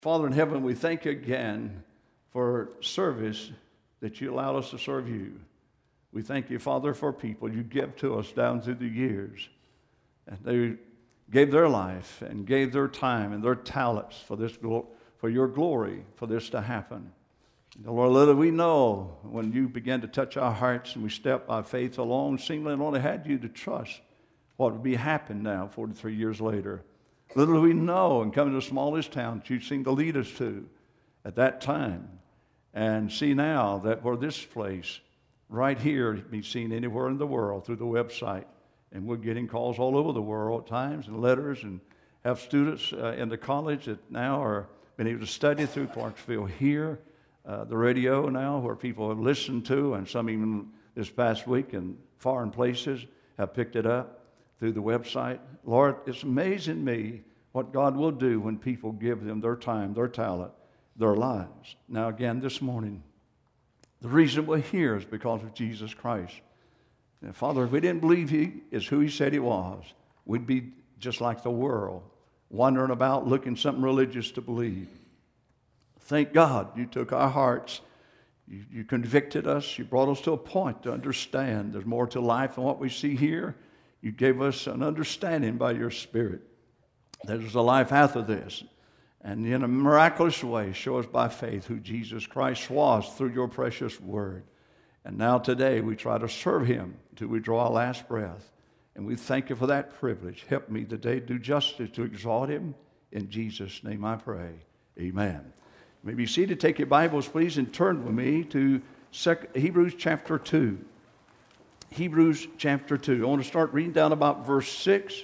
Father in heaven, we thank you again for service that you allowed us to serve you. We thank you, Father, for people you give to us down through the years. And they gave their life and gave their time and their talents for this, for your glory, for this to happen. And Lord, little we know when you began to touch our hearts and we step by faith along, seemingly only had you to trust what would be happening now 43 years later. Little do we know, and coming to the smallest town that you seemed to lead us to at that time, and see now that we're this place right here be seen anywhere in the world through the website. And we're getting calls all over the world at times and letters, and have students in the college that now are being able to study through Clarksville here, the radio now where people have listened to, and some even this past week in foreign places have picked it up through the website. Lord, it's amazing to me what God will do when people give them their time, their talent, their lives. Now again this morning, the reason we're here is because of Jesus Christ. And Father, if we didn't believe He is who He said He was, we'd be just like the world, wandering about looking something religious to believe. Thank God you took our hearts, you convicted us, you brought us to a point to understand there's more to life than what we see here. You gave us an understanding by your Spirit that there's a life after this. And in a miraculous way, show us by faith who Jesus Christ was through your precious word. And now today we try to serve Him until we draw our last breath. And we thank you for that privilege. Help me today do justice to exalt Him. In Jesus' name I pray. Amen. You may be seated. Take your Bibles, please, and turn with me to Hebrews chapter 2. Hebrews chapter 2. I want to start reading down about verse 6.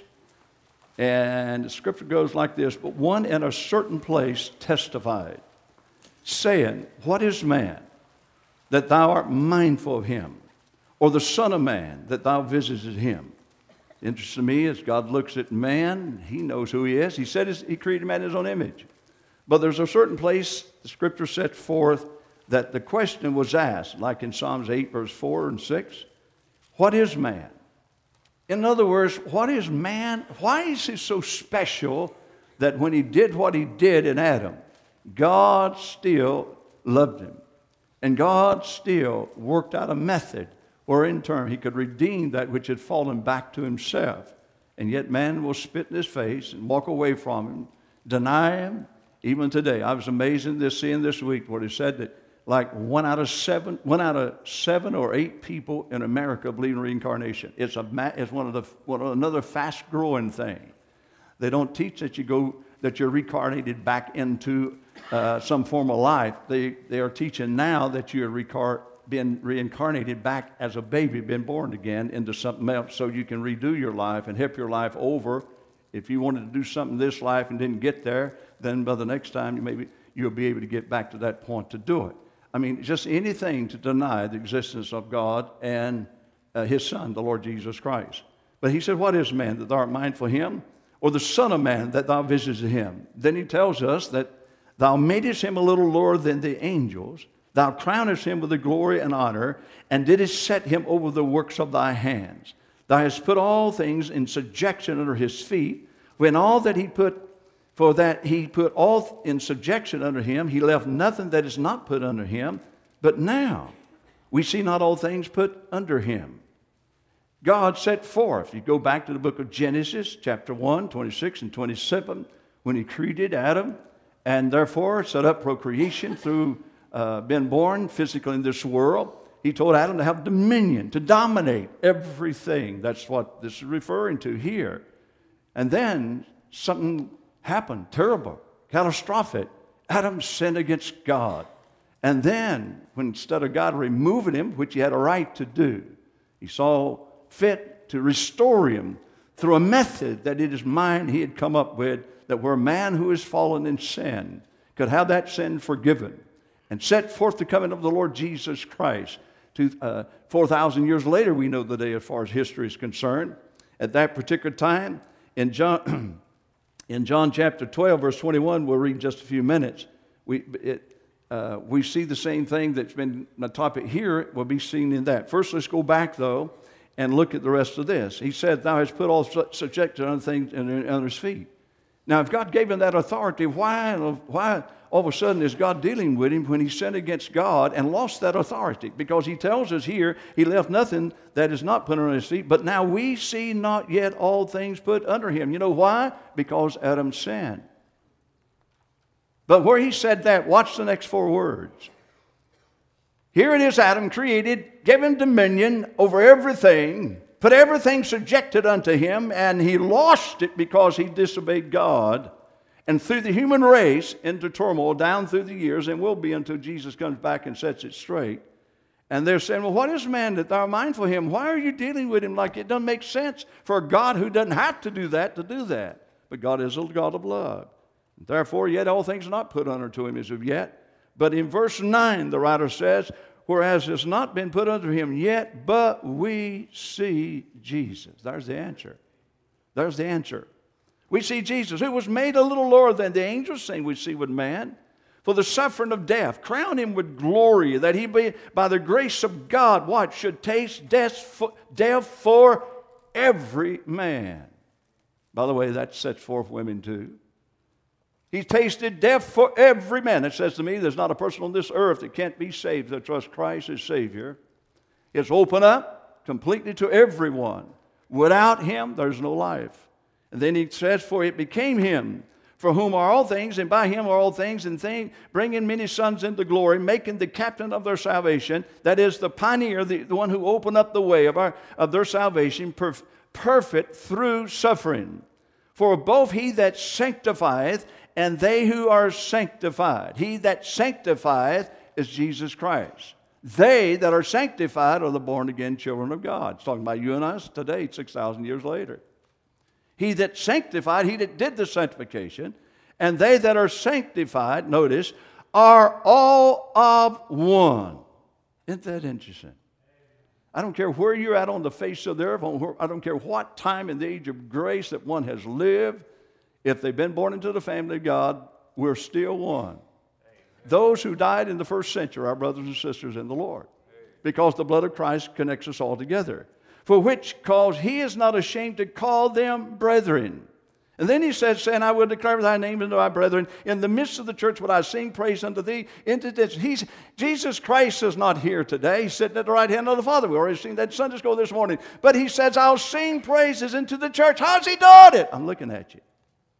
And the scripture goes like this: But one in a certain place testified, saying, What is man, that thou art mindful of him? Or the son of man, that thou visitest him? Interesting to me, as God looks at man, He knows who he is. He said He created man in His own image. But there's a certain place the scripture sets forth that the question was asked, like in Psalms 8, verse 4 and 6. What is man? In other words, what is man? Why is he so special that when he did what he did in Adam, God still loved him? And God still worked out a method where in turn He could redeem that which had fallen back to Himself. And yet man will spit in His face and walk away from Him, deny Him. Even today, I was amazed in seeing this week where He said that like one out of seven or eight people in America believe in reincarnation. It's another fast-growing thing. They don't teach that you're reincarnated back into some form of life. They are teaching now that you're being reincarnated back as a baby, been born again into something else, so you can redo your life and help your life over. If you wanted to do something this life and didn't get there, then by the next time you'll be able to get back to that point to do it. I mean, just anything to deny the existence of God and His Son, the Lord Jesus Christ. But He said, What is man, that thou art mindful of him? Or the son of man, that thou visitest him? Then He tells us that thou madest him a little lower than the angels. Thou crownest him with the glory and honor, and didst set him over the works of thy hands. Thou hast put all things in subjection under His feet. When all that He put all in subjection under Him, He left nothing that is not put under Him. But now we see not all things put under Him. God set forth, you go back to the book of Genesis, chapter 1, 26 and 27, when He created Adam, and therefore set up procreation through being born physically in this world. He told Adam to have dominion, to dominate everything. That's what this is referring to here. And then something happened, terrible, catastrophic. Adam sinned against God. And then, when instead of God removing him, which He had a right to do, He saw fit to restore him through a method that in His mind He had come up with, that where a man who is fallen in sin could have that sin forgiven, and set forth the coming of the Lord Jesus Christ. 4,000 years later, we know the day as far as history is concerned. At that particular time, in John chapter 12, verse 21, we'll read in just a few minutes. We see the same thing that's been the topic here will be seen in that. First, let's go back, though, and look at the rest of this. He said, Thou hast put all subject to other things under His feet. Now, if God gave him that authority, why all of a sudden is God dealing with him when he sinned against God and lost that authority? Because he tells us here, he left nothing that is not put under his feet, but now we see not yet all things put under him. You know why? Because Adam sinned. But where he said that, watch the next 4 words. Here it is, Adam created, given dominion over everything, put everything subjected unto him, and he lost it because he disobeyed God, and threw the human race into turmoil down through the years, and will be until Jesus comes back and sets it straight. And they're saying, well, what is man that thou art mindful of him? Why are you dealing with him like it doesn't make sense for a God who doesn't have to do that to do that? But God is a God of love. Therefore, yet all things are not put unto him as of yet. But in verse 9, the writer says, whereas has not been put unto him yet, but we see Jesus. There's the answer. There's the answer. We see Jesus, who was made a little lower than the angels, same we see with man, for the suffering of death. Crown him with glory, that he be, by the grace of God, what? Should taste death for every man. By the way, that sets forth women too. He tasted death for every man. It says to me, there's not a person on this earth that can't be saved that trusts Christ as Savior. It's open up completely to everyone. Without him, there's no life. And then he says, for it became him, for whom are all things, and by him are all things, and bringing many sons into glory, making the captain of their salvation, that is the pioneer, the one who opened up the way of their salvation, perfect through suffering. For both he that sanctifieth and they who are sanctified. He that sanctifieth is Jesus Christ. They that are sanctified are the born-again children of God. It's talking about you and us today, 6,000 years later. He that sanctified, he that did the sanctification, and they that are sanctified, notice, are all of one. Isn't that interesting? I don't care where you're at on the face of the earth. I don't care what time in the age of grace that one has lived. If they've been born into the family of God, we're still one. Amen. Those who died in the first century are brothers and sisters in the Lord, because the blood of Christ connects us all together. For which cause he is not ashamed to call them brethren. And then he says, saying, I will declare thy name unto thy brethren. In the midst of the church will I sing praise unto thee. Into this. Jesus Christ is not here today. He's sitting at the right hand of the Father. We already seen that Sunday school this morning. But he says, I'll sing praises into the church. How's he doing it? I'm looking at you.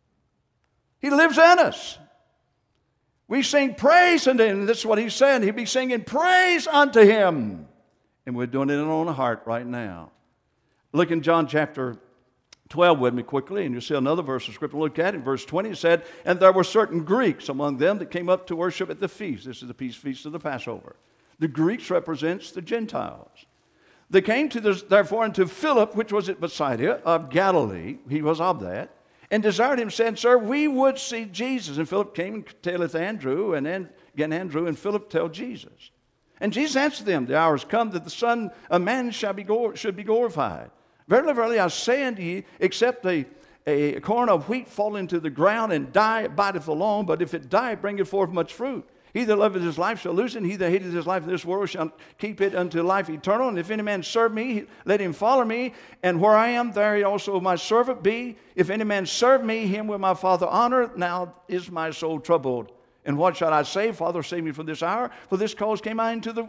He lives in us. We sing praise unto him. This is what he's saying. He'll be singing praise unto him. And we're doing it in our own heart right now. Look in John chapter 12 with me quickly, and you'll see another verse of Scripture. Look at it. Verse 20 said, and there were certain Greeks among them that came up to worship at the feast. This is the feast of the Passover. The Greeks represents the Gentiles. They came therefore unto Philip, which was at Bethsaida of Galilee. He was of that. And desired him, saying, Sir, we would see Jesus. And Philip came and telleth Andrew, and then again Andrew and Philip tell Jesus. And Jesus answered them, the hour is come that the Son of Man should be glorified. Verily, verily, I say unto you, except a corn of wheat fall into the ground and die, it abideth alone, but if it die, it bringeth forth much fruit. He that loveth his life shall lose it, and he that hateth his life in this world shall keep it unto life eternal. And if any man serve me, let him follow me. And where I am, there also my servant be. If any man serve me, him will my Father honor. Now is my soul troubled. And what shall I say? Father, save me from this hour. For this cause came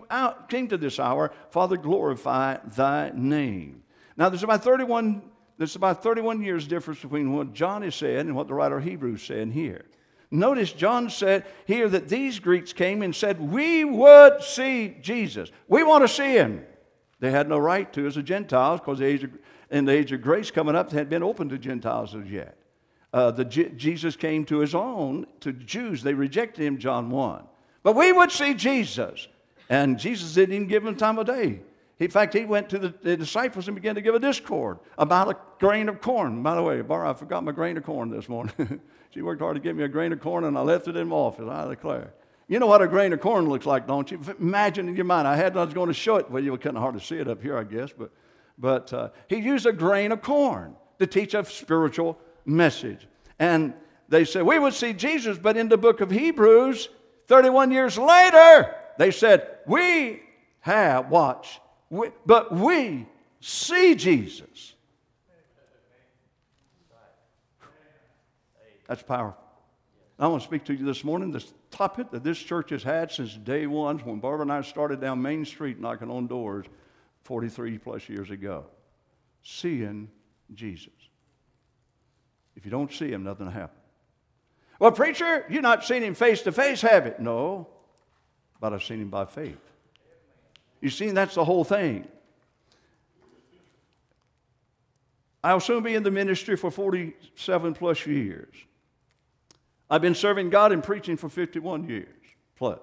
to this hour. Father, glorify thy name. Now there's about 31 years difference between what John is saying and what the writer of Hebrews is saying here. Notice John said here that these Greeks came and said, we would see Jesus. We want to see him. They had no right to as a Gentiles, because in the age of grace coming up, they hadn't been open to Gentiles as yet. Jesus came to his own, to Jews. They rejected him, John 1. But we would see Jesus. And Jesus didn't even give them time of day. In fact, he went to the disciples and began to give a discord about a grain of corn. By the way, Barbara, I forgot my grain of corn this morning. She worked hard to give me a grain of corn, and I left it in my office, I declare. You know what a grain of corn looks like, don't you? Imagine in your mind. I was going to show it. Well, you couldn't hardly see it up here, I guess. But he used a grain of corn to teach a spiritual message. And they said, we would see Jesus. But in the book of Hebrews, 31 years later, they said, we have watched. But we see Jesus. That's powerful. I want to speak to you this morning, this topic that this church has had since day one, when Barbara and I started down Main Street knocking on doors 43 plus years ago. Seeing Jesus. If you don't see him, nothing will happen. Well, preacher, you've not seen him face to face, have you? No, but I've seen him by faith. You see, that's the whole thing. I'll soon be in the ministry for 47 plus years. I've been serving God and preaching for 51 years plus.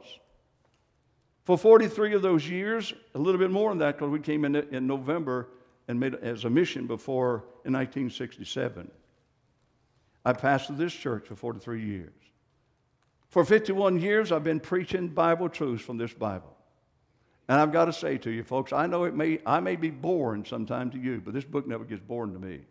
For 43 of those years, a little bit more than that, because we came in November and made it as a mission before in 1967. I pastored this church for 43 years. For 51 years, I've been preaching Bible truths from this Bible. And I've got to say to you, folks, I know I may be boring sometimes to you, but this book never gets boring to me.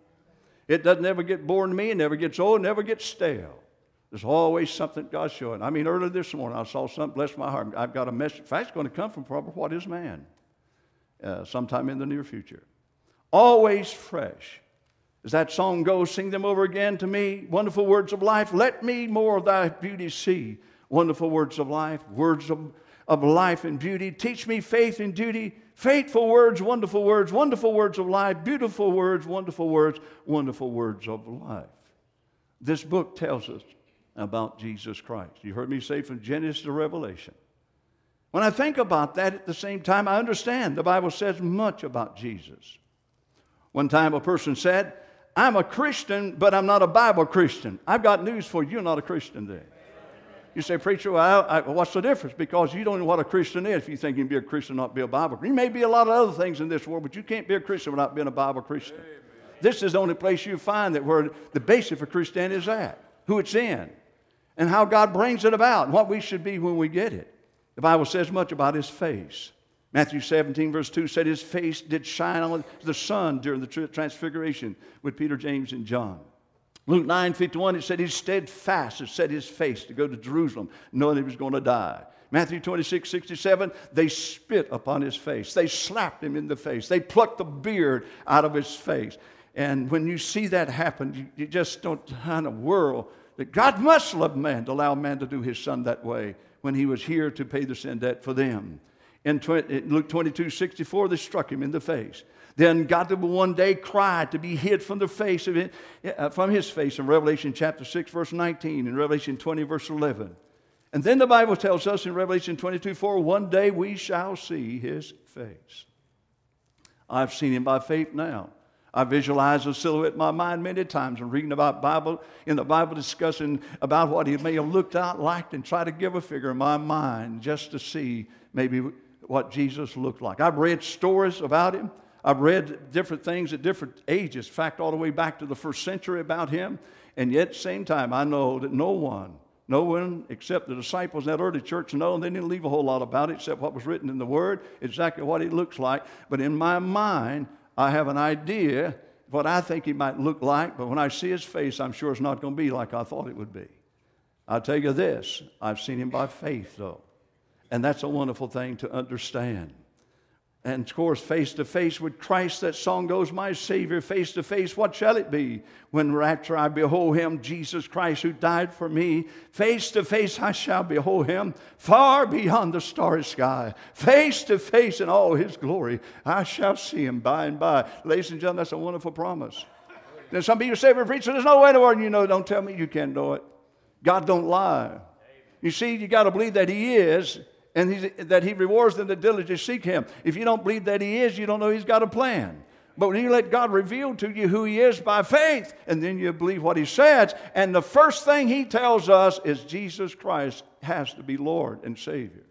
It doesn't ever get boring to me. It never gets old. It never gets stale. There's always something God's showing. I mean, earlier this morning, I saw something, bless my heart. I've got a message. In fact, it's going to come from probably What is Man? Sometime in the near future. Always fresh. As that song goes, sing them over again to me. Wonderful words of life. Let me more of thy beauty see. Wonderful words of life. Words of life and beauty. Teach me faith and duty. Faithful words, wonderful words of life. Beautiful words, wonderful words of life. This book tells us about Jesus Christ. You heard me say from Genesis to Revelation. When I think about that, at the same time, I understand the Bible says much about Jesus. One time a person said, I'm a Christian, but I'm not a Bible Christian. I've got news for you. You're not a Christian then. You say, preacher, well, what's the difference? Because you don't know what a Christian is if you think you can be a Christian and not be a Bible Christian. You may be a lot of other things in this world, but you can't be a Christian without being a Bible Christian. Amen. This is the only place you find that where the basis for Christianity is at, who it's in, and how God brings it about, and what we should be when we get it. The Bible says much about his face. Matthew 17, verse 2 said his face did shine on the sun during the transfiguration with Peter, James, and John. Luke 9:51, it said he's steadfast. It set his face to go to Jerusalem, knowing he was going to die. Matthew 26:67, they spit upon his face. They slapped him in the face. They plucked the beard out of his face. And when you see that happen, you just don't kind of whirl that God must love man to allow man to do his son that way when he was here to pay the sin debt for them. In Luke 22:64, they struck him in the face. Then God will one day cry to be hid from the face of it, from his face in Revelation chapter 6, verse 19, and Revelation 20, verse 11. And then the Bible tells us in Revelation 22:4, one day we shall see his face. I've seen him by faith now. I visualize the silhouette in my mind many times and reading about in the Bible discussing about what he may have looked out like and try to give a figure in my mind just to see maybe what Jesus looked like. I've read stories about him. I've read different things at different ages, in fact, all the way back to the first century about him. And yet, at the same time, I know that no one except the disciples in that early church know, and they didn't leave a whole lot about it except what was written in the Word, exactly what he looks like. But in my mind, I have an idea what I think he might look like, but when I see his face, I'm sure it's not going to be like I thought it would be. I'll tell you this, I've seen him by faith, though. And that's a wonderful thing to understand. And, of course, face to face with Christ, that song goes, my Savior, face to face, what shall it be? When rapture I behold him, Jesus Christ who died for me. Face to face I shall behold him, far beyond the starry sky. Face to face in all his glory, I shall see him by and by. Ladies and gentlemen, that's a wonderful promise. Then some people say, well, preacher, there's no way in the world you know. Don't tell me you can't know it. God don't lie. You see, you got to believe that he is, and that he rewards them that diligently seek him. If you don't believe that he is, you don't know he's got a plan. But when you let God reveal to you who he is by faith, and then you believe what he says, and the first thing he tells us is Jesus Christ has to be Lord and Savior.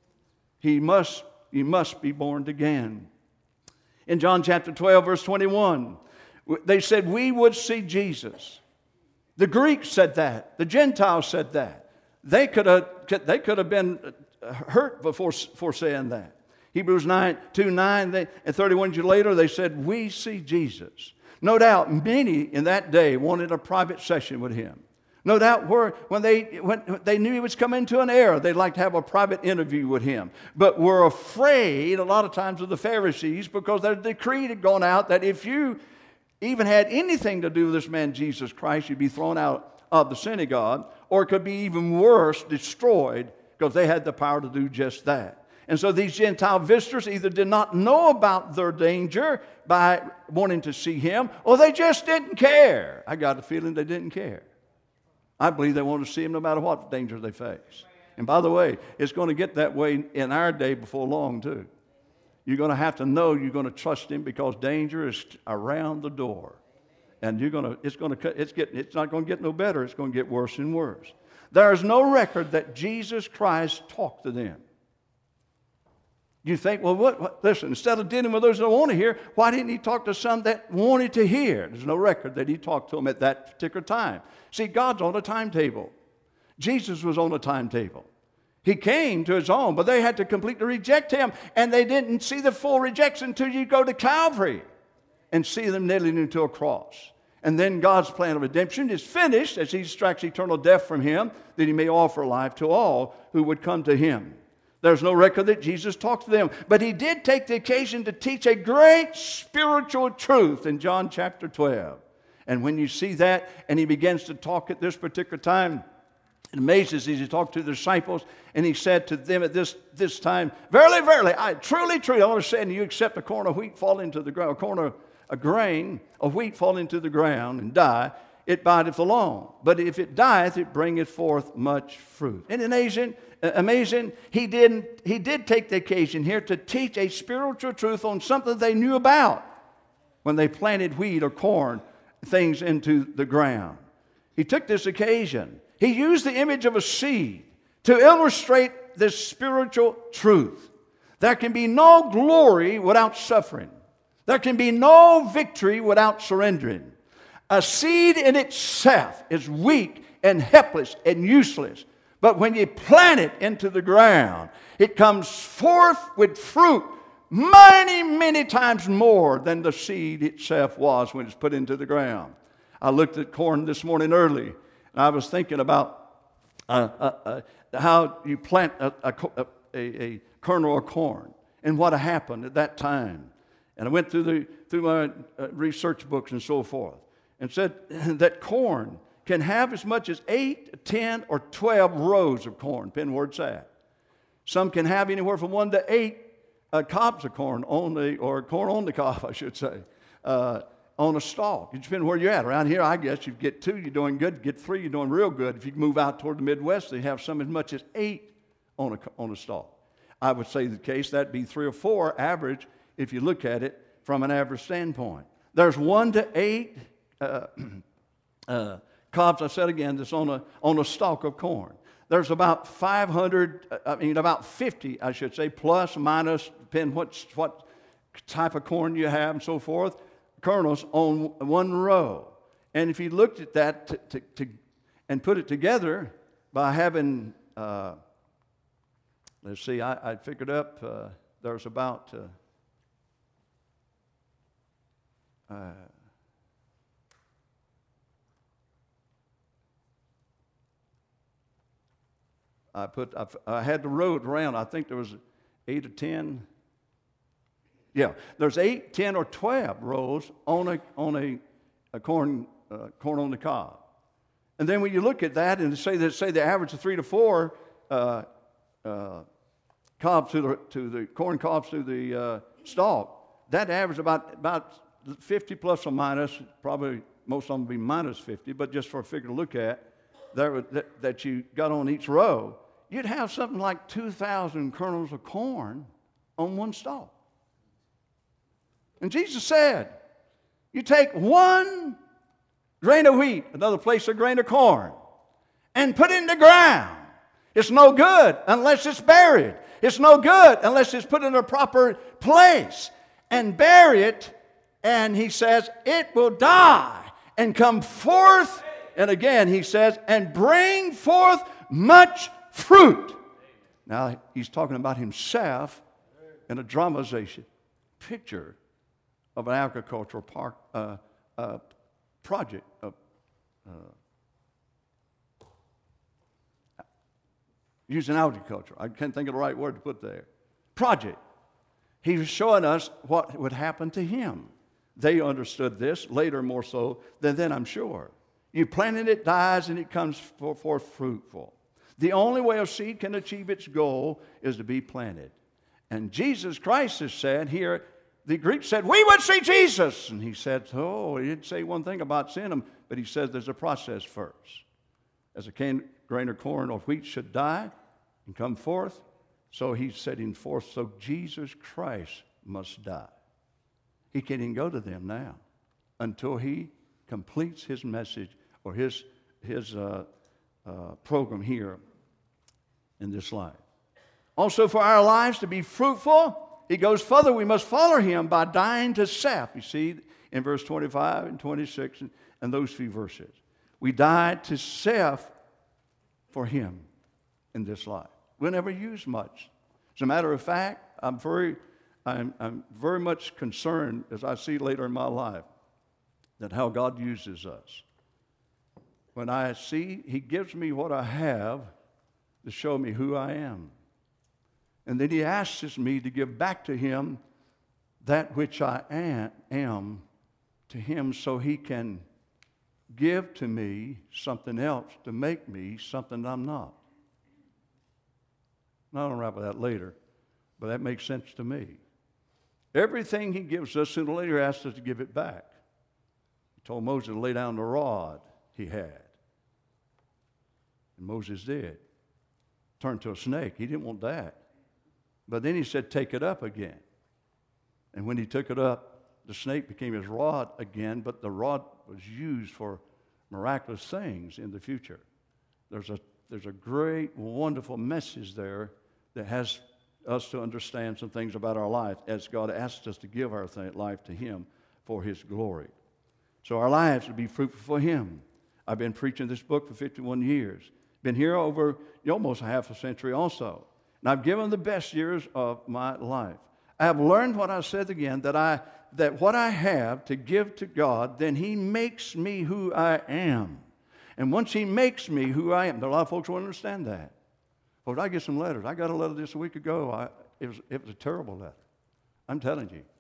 He must be born again. In John chapter 12, verse 21, they said, we would see Jesus. The Greeks said that. The Gentiles said that. They could have been hurt before saying that. Hebrews 2:9, and 31 years later, they said, we see Jesus. No doubt, many in that day wanted a private session with him. No doubt, when they knew he was coming to an era, they'd like to have a private interview with him. But were afraid, a lot of times, of the Pharisees, because their decree had gone out that if you even had anything to do with this man, Jesus Christ, you'd be thrown out of the synagogue, or it could be even worse, destroyed, because they had the power to do just that. And so these Gentile visitors either did not know about their danger by wanting to see him, or they just didn't care. I got a feeling they didn't care. I believe they wanted to see him no matter what danger they face. And by the way, it's going to get that way in our day before long too. You're going to have to know you're going to trust him, because danger is around the door. And it's not going to get no better. It's going to get worse and worse. There is no record that Jesus Christ talked to them. You think, well, listen, instead of dealing with those that don't want to hear, why didn't he talk to some that wanted to hear? There's no record that he talked to them at that particular time. See, God's on a timetable. Jesus was on a timetable. He came to his own, but they had to completely reject him, and they didn't see the full rejection until you go to Calvary and see them nailing him to a cross. And then God's plan of redemption is finished as he extracts eternal death from him, that he may offer life to all who would come to him. There's no record that Jesus talked to them, but he did take the occasion to teach a great spiritual truth in John chapter 12. And when you see that, and he begins to talk at this particular time, it amazes as he talked to the disciples, and he said to them at this time, "Verily, verily, I truly, truly, I understand you except a corn of wheat fall into the ground, a grain of wheat fall into the ground and die, it bideth alone. But if it dieth, it bringeth forth much fruit." Isn't it amazing? He did take the occasion here to teach a spiritual truth on something they knew about when they planted wheat or corn, things into the ground. He took this occasion. He used the image of a seed to illustrate this spiritual truth. There can be no glory without suffering. There can be no victory without surrendering. A seed in itself is weak and helpless and useless. But when you plant it into the ground, it comes forth with fruit many, many times more than the seed itself was when it's put into the ground. I looked at corn this morning early, and I was thinking about how you plant a kernel of corn and what happened at that time. And I went through my research books and so forth, and said that corn can have as much as 8, 10, or 12 rows of corn, depending where it's at. Some can have anywhere from 1 to 8 cobs of corn or corn on the cob, I should say, on a stalk. It depends where you're at. Around here, I guess you get 2, you're doing good. Get 3, you're doing real good. If you move out toward the Midwest, they have some as much as 8 on a stalk. I would say the case, that'd be 3 or 4 average if you look at it from an average standpoint. There's 1 to 8 cobs, I said again, that's on a stalk of corn. There's about 50, I should say, plus, minus, depending what type of corn you have and so forth, kernels on 1 row. And if you looked at that and put it together by having, let's see, I figured up there's about I had the road around. I think there was 8 or 10. Yeah, there's 8, 10, or 12 rows on a corn on the cob. And then when you look at that and say the average of 3 to 4 cobs to the corn cobs to the stalk, that average about 50 plus or minus. Probably most of them will be minus 50, but just for a figure to look at that you got on each row, you'd have something like 2,000 kernels of corn on 1 stalk. And Jesus said, you take 1 grain of wheat, another place a grain of corn, and put it in the ground. It's no good unless it's buried. It's no good unless it's put in a proper place. And bury it, and he says, it will die and come forth. And again, he says, and bring forth much fruit. Now, he's talking about himself in a dramatization picture of an agricultural project. Using agriculture. I can't think of the right word to put there. Project. He was showing us what would happen to him. They understood this later more so than then, I'm sure. You plant it, it dies, and it comes forth fruitful. The only way a seed can achieve its goal is to be planted. And Jesus Christ has said here, the Greek said, we would see Jesus. And he said, he didn't say one thing about seeing him, but he says there's a process first. As a grain of corn or wheat should die and come forth, so he's setting forth, so Jesus Christ must die. He can't even go to them now until he completes his message or his program here in this life. Also, for our lives to be fruitful, he goes further. We must follow him by dying to self. You see in verse 25 and 26 and those few verses. We die to self for him in this life. We'll never use much. As a matter of fact, I'm very much concerned, as I see later in my life, that how God uses us. When I see he gives me what I have to show me who I am. And then he asks me to give back to him that which I am to him so he can give to me something else to make me something I'm not. And I'll unravel that later, but that makes sense to me. Everything he gives us, sooner or later, asks us to give it back. He told Moses to lay down the rod he had. And Moses did. Turned to a snake. He didn't want that. But then he said, take it up again. And when he took it up, the snake became his rod again, but the rod was used for miraculous things in the future. There's a great, wonderful message there that has us to understand some things about our life as God asks us to give our life to him for his glory. So our lives will be fruitful for him. I've been preaching this book for 51 years. Been here over almost half a century also. And I've given the best years of my life. I have learned what I said again, that what I have to give to God, then he makes me who I am. And once he makes me who I am, there are a lot of folks who don't understand that. Folks, I get some letters. I got a letter just a week ago. It was a terrible letter. I'm telling you.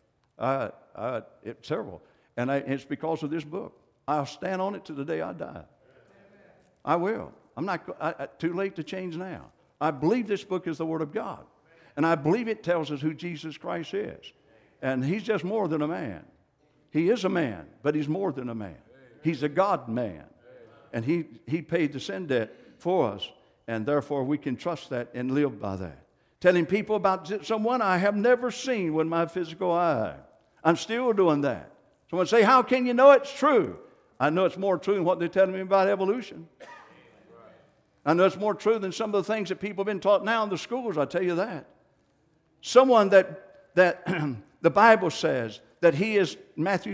It's terrible. And it's because of this book. I'll stand on it to the day I die. I will. I'm not too late to change now. I believe this book is the Word of God. And I believe it tells us who Jesus Christ is. And he's just more than a man. He is a man, but he's more than a man. He's a God-man. And he paid the sin debt for us. And therefore we can trust that and live by that. Telling people about someone I have never seen with my physical eye. I'm still doing that. Someone say, how can you know it's true? I know it's more true than what they're telling me about evolution. I know it's more true than some of the things that people have been taught now in the schools, I tell you that. Someone that the Bible says that he is, Matthew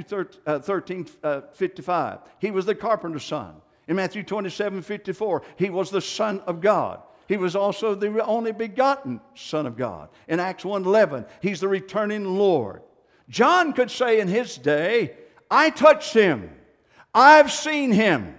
13:55, he was the carpenter's son. In Matthew 27:54, he was the Son of God. He was also the only begotten Son of God. In Acts 1:11, he's the returning Lord. John could say in his day, I touched him. I've seen him.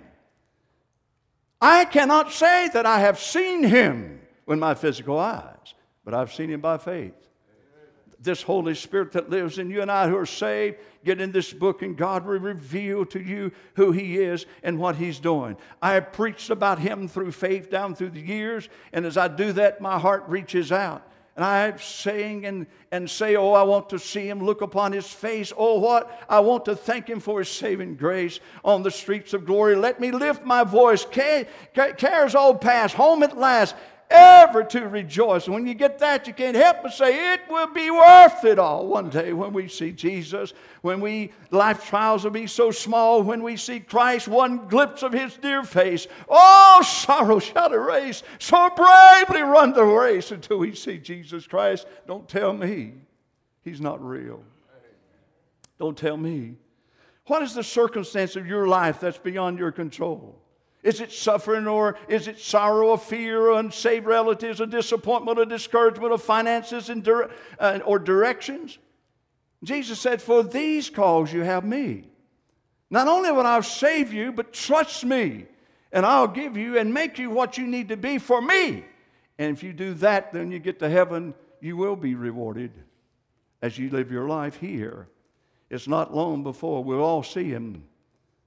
I cannot say that I have seen him with my physical eyes, but I've seen him by faith. This Holy Spirit that lives in you and I who are saved, get in this book and God will reveal to you who he is and what he's doing. I have preached about him through faith down through the years, and as I do that, my heart reaches out. And I sing and say, oh, I want to see him, look upon his face. Oh, what? I want to thank him for his saving grace on the streets of glory. Let me lift my voice. Cares all past, home at last, ever to rejoice. And when you get that, you can't help but say, it will be worth it all one day when we see Jesus. When life trials will be so small, when we see Christ, one glimpse of his dear face. Oh, sorrow shall erase, so bravely run the race until we see Jesus Christ. Don't tell me he's not real. Don't tell me. What is the circumstance of your life that's beyond your control? Is it suffering, or is it sorrow, or fear, or unsaved relatives, or disappointment, or discouragement, or finances, or directions? Jesus said, for these cause you have me. Not only will I save you, but trust me, and I'll give you and make you what you need to be for me. And if you do that, then you get to heaven, you will be rewarded as you live your life here. It's not long before we'll all see him.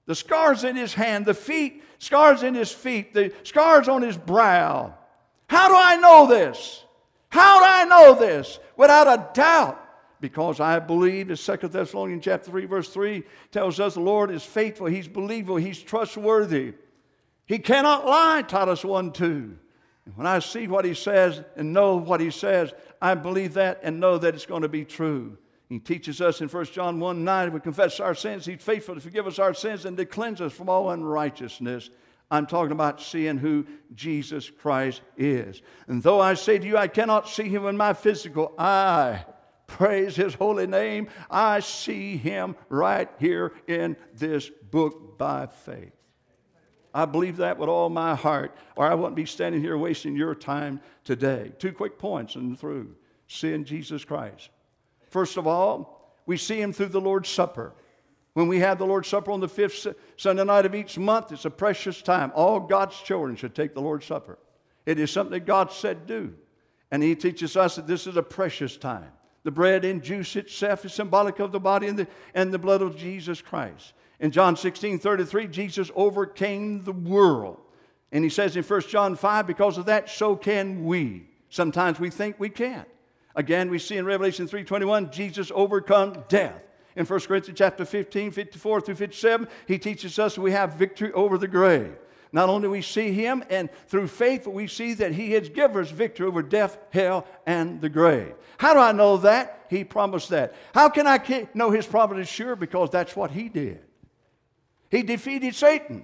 The scars in his hand, the feet, scars in his feet, the scars on his brow. How do I know this? How do I know this? Without a doubt. Because I believe, as 2 Thessalonians chapter 3, verse 3 tells us, the Lord is faithful, He's believable, He's trustworthy. He cannot lie, Titus 1:2. And when I see what He says and know what He says, I believe that and know that it's going to be true. He teaches us in 1 John 1:9, if we confess our sins, He's faithful to forgive us our sins and to cleanse us from all unrighteousness. I'm talking about seeing who Jesus Christ is. And though I say to you, I cannot see Him in my physical eye, praise His holy name, I see Him right here in this book by faith. I believe that with all my heart, or I wouldn't be standing here wasting your time today. 2 quick points and through. Seeing Jesus Christ. First of all, we see Him through the Lord's Supper. When we have the Lord's Supper on the 5th Sunday night of each month, it's a precious time. All God's children should take the Lord's Supper. It is something that God said do. And He teaches us that this is a precious time. The bread and juice itself is symbolic of the body and the blood of Jesus Christ. In John 16:33, Jesus overcame the world. And He says in 1 John 5, because of that, so can we. Sometimes we think we can't. Again, we see in Revelation 3:21, Jesus overcome death. In 1 Corinthians chapter 15, 54 through 57, He teaches us we have victory over the grave. Not only do we see Him, and through faith, but we see that He has given us victory over death, hell, and the grave. How do I know that? He promised that. How can I know His promise is sure? Because that's what He did. He defeated Satan.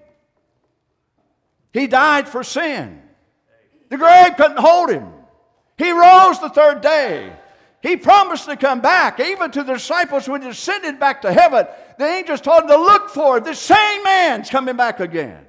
He died for sin. The grave couldn't hold Him. He rose the third day. He promised to come back. Even to the disciples when He ascended back to heaven, the angels told Him to look for it. The same man's coming back again.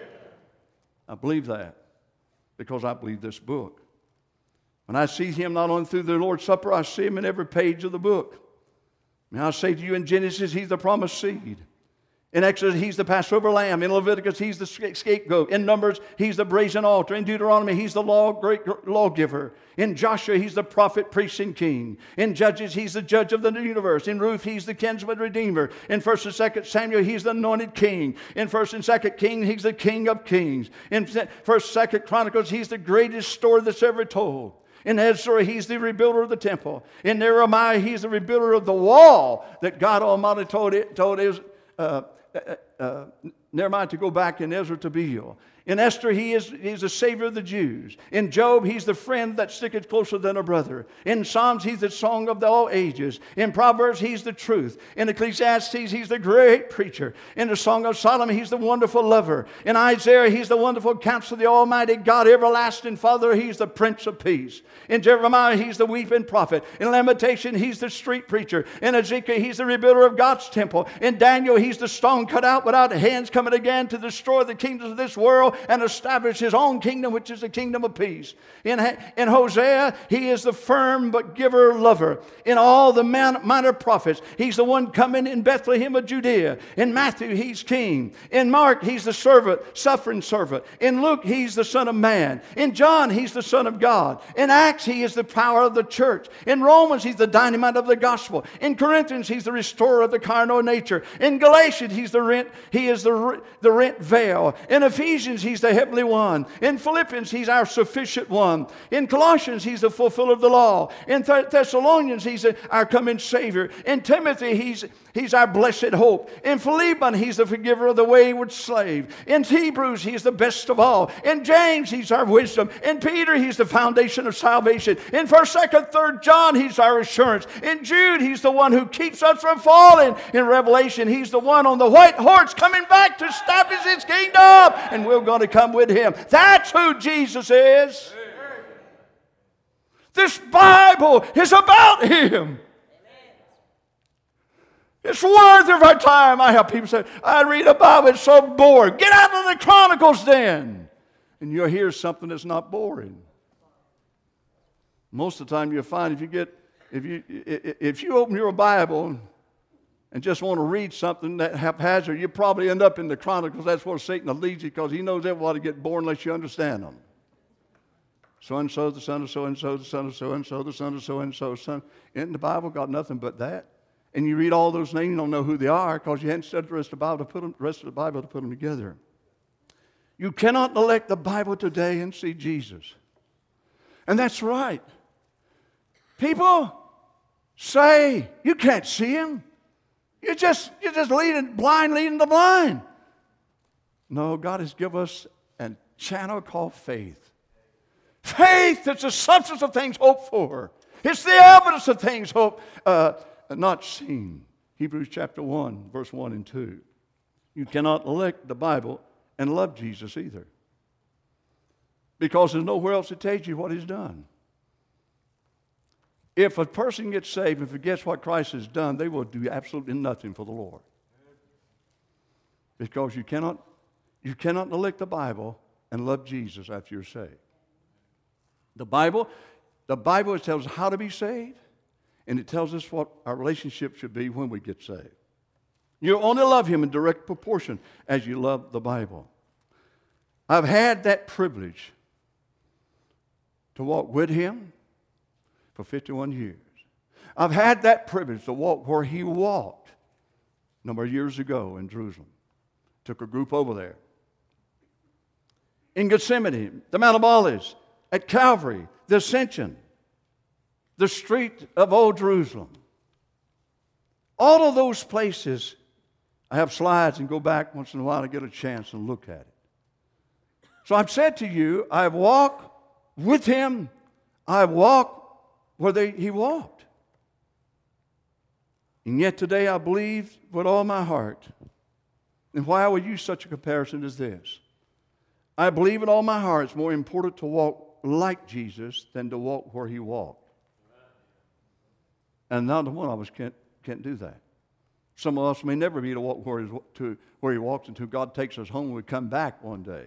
I believe that because I believe this book. When I see Him not only through the Lord's Supper, I see Him in every page of the book. Now I say to you, in Genesis, He's the promised seed. In Exodus, He's the Passover lamb. In Leviticus, He's the scapegoat. In Numbers, He's the brazen altar. In Deuteronomy, He's the great lawgiver. In Joshua, He's the prophet, priest, and king. In Judges, He's the judge of the universe. In Ruth, He's the kinsman redeemer. In 1 and 2 Samuel, He's the anointed king. In 1 and 2 Kings, He's the King of kings. In 1 and 2 Chronicles, He's the greatest story that's ever told. In Ezra, He's the rebuilder of the temple. In Nehemiah, He's the rebuilder of the wall that God Almighty told Nehemiah to go back, in Ezra to build. In Esther, he's the Savior of the Jews. In Job, He's the friend that sticketh closer than a brother. In Psalms, He's the song of all ages. In Proverbs, He's the truth. In Ecclesiastes, He's the great preacher. In the Song of Solomon, He's the wonderful lover. In Isaiah, He's the wonderful counselor, the Almighty God, everlasting Father. He's the Prince of Peace. In Jeremiah, He's the weeping prophet. In Lamentation, He's the street preacher. In Ezekiel, He's the rebuilder of God's temple. In Daniel, He's the stone cut out without hands, coming again to destroy the kingdoms of this world and establish His own kingdom, which is the kingdom of peace. In Hosea, He is the firm but giver lover. In all the minor prophets, He's the one coming in Bethlehem of Judea. In Matthew, He's king. In Mark, He's the servant, suffering servant. In Luke, He's the Son of Man. In John, He's the Son of God. In Acts, He is the power of the church. In Romans, He's the dynamite of the gospel. In Corinthians, He's the restorer of the carnal nature. In Galatians, He is the rent veil. In Ephesians, He's the heavenly one. In Philippians, He's our sufficient one. In Colossians, He's the fulfiller of the law. In Thessalonians, He's our coming Savior. In Timothy, He's our blessed hope. In Philemon, He's the forgiver of the wayward slave. In Hebrews, He's the best of all. In James, He's our wisdom. In Peter, He's the foundation of salvation. In 1st, 2nd, 3rd John, He's our assurance. In Jude, He's the one who keeps us from falling. In Revelation, He's the one on the white horse coming back to establish His kingdom. And we're going to come with Him. That's who Jesus is. This Bible is about Him. It's worthy of our time. I have people say, I read a Bible, it's so boring. Get out of the Chronicles then. And you'll hear something that's not boring. Most of the time you'll find if you open your Bible and just want to read something that haphazard, you probably end up in the Chronicles. That's where Satan will lead you, because he knows everybody get bored unless you understand them. So-and-so, the son of so-and-so, the son of so-and-so, the son of so-and-so, son. Isn't the Bible got nothing but that? And you read all those names, you don't know who they are because you hadn't studied the rest of the Bible to put them together. You cannot neglect the Bible today and see Jesus. And that's right. People say, you can't see him. You're just leading the blind. No, God has given us a channel called faith. Faith is the substance of things hoped for. It's the evidence of things not seen. Hebrews chapter 1, verse 1 and 2. You cannot neglect the Bible and love Jesus either. Because there's nowhere else to tells you what he's done. If a person gets saved and forgets what Christ has done, they will do absolutely nothing for the Lord. Because you cannot neglect the Bible and love Jesus after you're saved. The Bible tells us how to be saved, and it tells us what our relationship should be when we get saved. You only love him in direct proportion as you love the Bible. I've had that privilege to walk with him for 51 years. I've had that privilege to walk where he walked a number of years ago in Jerusalem. Took a group over there. In Gethsemane, the Mount of Olives, at Calvary, the Ascension, the street of Old Jerusalem. All of those places, I have slides and go back once in a while to get a chance and look at it. So I've said to you, I've walked with him. I've walked where he walked. And yet today I believe with all my heart. And why I would use such a comparison as this. I believe with all my heart it's more important to walk like Jesus than to walk where he walked. And not one of us can't do that. Some of us may never be to walk where he walks until God takes us home and we come back one day.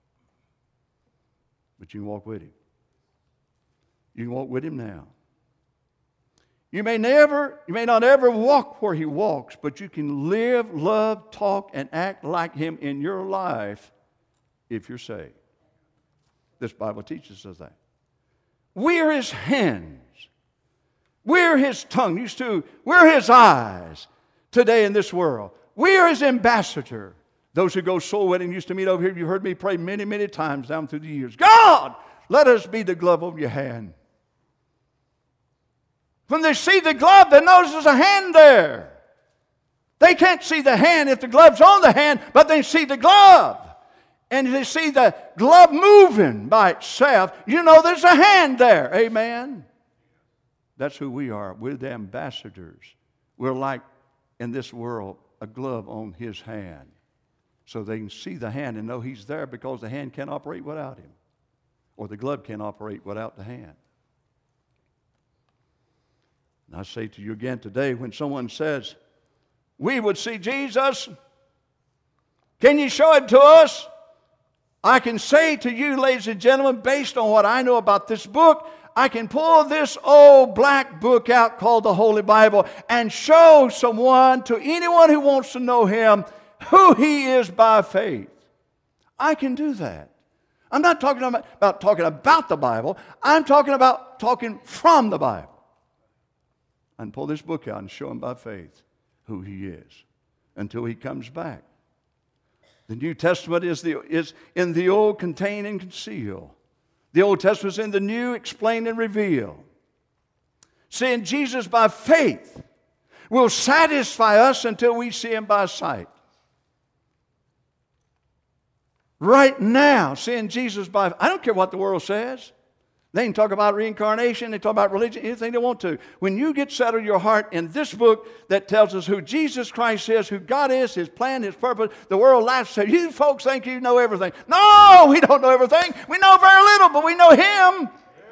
But you can walk with him. You can walk with him now. You may not ever walk where he walks, but you can live, love, talk, and act like him in your life if you're saved. This Bible teaches us that. We're his hands. We're his tongue. We're his eyes today in this world. We're his ambassador. Those who go soul winning used to meet over here. You heard me pray many, many times down through the years. God, let us be the glove of your hand. When they see the glove, they notice there's a hand there. They can't see the hand if the glove's on the hand, but they see the glove. And they see the glove moving by itself. You know there's a hand there. Amen? That's who we are. We're the ambassadors. We're like, in this world, a glove on his hand. So they can see the hand and know he's there because the hand can't operate without him. Or the glove can't operate without the hand. And I say to you again today, when someone says, we would see Jesus, can you show it to us? I can say to you, ladies and gentlemen, based on what I know about this book, I can pull this old black book out called the Holy Bible and show to anyone who wants to know him, who he is by faith. I can do that. I'm not talking about talking about the Bible. I'm talking about talking from the Bible. I can pull this book out and show him by faith who he is until he comes back. The New Testament is in the Old, contain and conceal. The Old Testament is in the New, explain and reveal. Seeing Jesus by faith will satisfy us until we see him by sight. Right now, seeing Jesus I don't care what the world says. They can talk about reincarnation, they talk about religion, anything they want to. When you get settled in your heart in this book that tells us who Jesus Christ is, who God is, his plan, his purpose, the world laughs and says, you folks think you know everything. No, we don't know everything. We know very little, but we know him.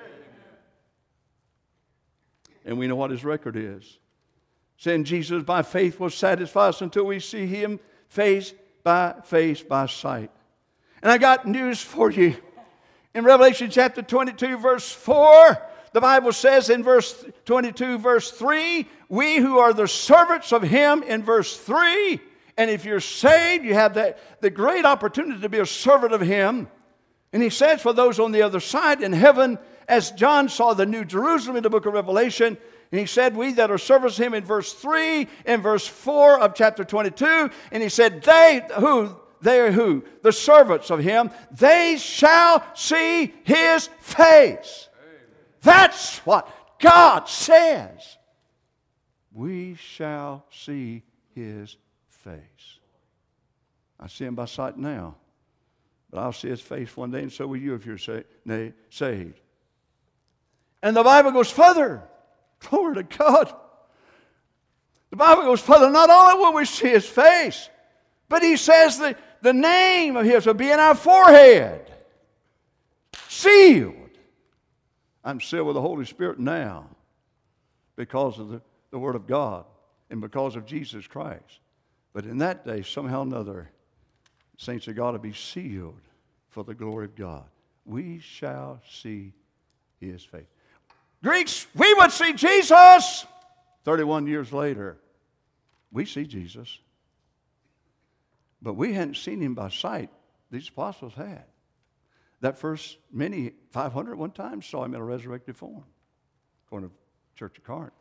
And we know what his record is. Saying Jesus by faith will satisfy us until we see him face by sight. And I got news for you. In Revelation chapter 22, verse 4, the Bible says in verse 22, verse 3, we who are the servants of him in verse 3, and if you're saved, you have the great opportunity to be a servant of him. And he says for those on the other side in heaven, as John saw the New Jerusalem in the book of Revelation, And he said, we that are servants of him in verse 3 and verse 4 of chapter 22. And he said, they who? The servants of him, they shall see his face. That's what God says. We shall see his face. I see him by sight now, but I'll see his face one day, and so will you if you're saved. And the Bible goes further. Glory to God. The Bible goes further. Not only will we see his face, but he says that the name of his will be in our forehead. Sealed. I'm sealed with the Holy Spirit now because of the Word of God and because of Jesus Christ. But in that day, somehow or another, saints of God will be sealed for the glory of God. We shall see his face. Greeks, we would see Jesus. 31 years later, we see Jesus. But we hadn't seen him by sight. These apostles had. That first 500 one time, saw him in a resurrected form, according to Church of Corinth.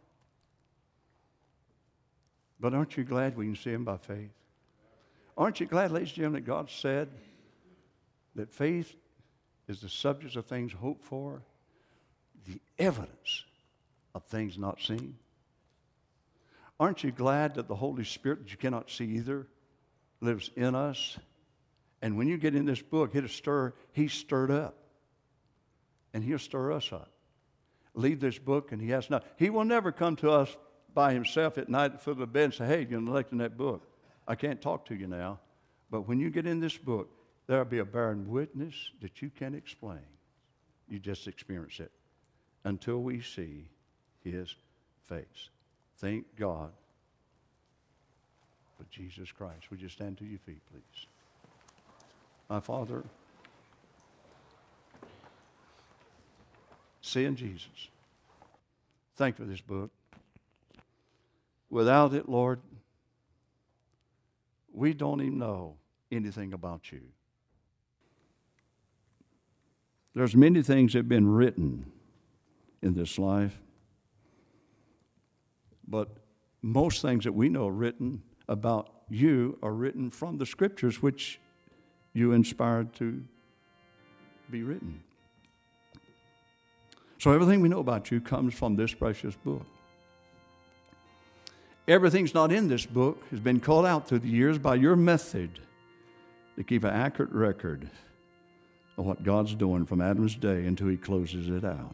But aren't you glad we can see him by faith? Aren't you glad, ladies and gentlemen, that God said that faith is the substance of things hoped for, the evidence of things not seen? Aren't you glad that the Holy Spirit, that you cannot see either, lives in us? And when you get in this book, he's stirred up. And he'll stir us up. Leave this book, and he has not. He will never come to us by himself at night at the foot of the bed and say, hey, you're neglecting that book. I can't talk to you now. But when you get in this book, there'll be a bearing witness that you can't explain. You just experience it until we see his face. Thank God for Jesus Christ. Would you stand to your feet, please? My Father, seeing Jesus, thank you for this book. Without it, Lord, we don't even know anything about you. There's many things that have been written in this life, but most things that we know written about you are written from the Scriptures, which you inspired to be written. So everything we know about you comes from this precious book. Everything's not in this book has been called out through the years by your method to keep an accurate record of what God's doing from Adam's day until he closes it out.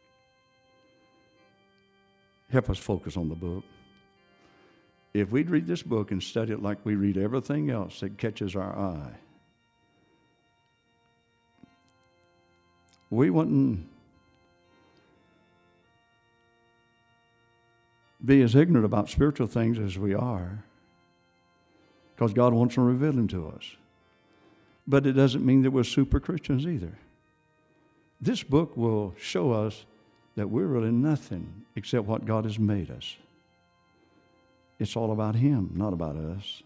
Help us focus on the book. If we'd read this book and study it like we read everything else that catches our eye, we wouldn't be as ignorant about spiritual things as we are, because God wants to reveal them to us. But it doesn't mean that we're super Christians either. This book will show us that we're really nothing except what God has made us. It's all about him, not about us.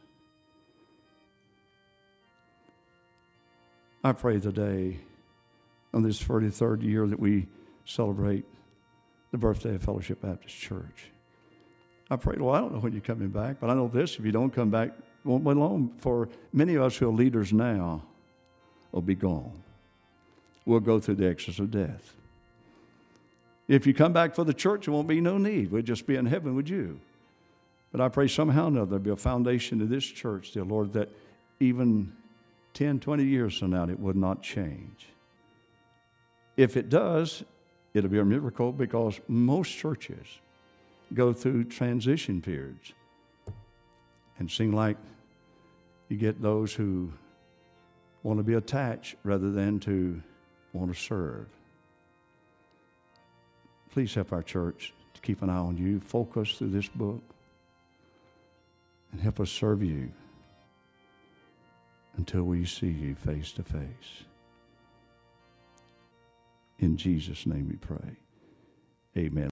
I pray today, on this 43rd year that we celebrate the birthday of Fellowship Baptist Church, I pray, well, I don't know when you're coming back, but I know this, if you don't come back, it won't be long for many of us who are leaders now will be gone. We'll go through the exodus of death. If you come back for the church, there won't be no need. We'll just be in heaven with you. But I pray somehow or another there'll be a foundation to this church, dear Lord, that even 10, 20 years from now, it would not change. If it does, it'll be a miracle, because most churches go through transition periods. And seem like you get those who want to be attached rather than to want to serve. Please help our church to keep an eye on you. Focus through this book. And help us serve you until we see you face to face. In Jesus' name we pray. Amen.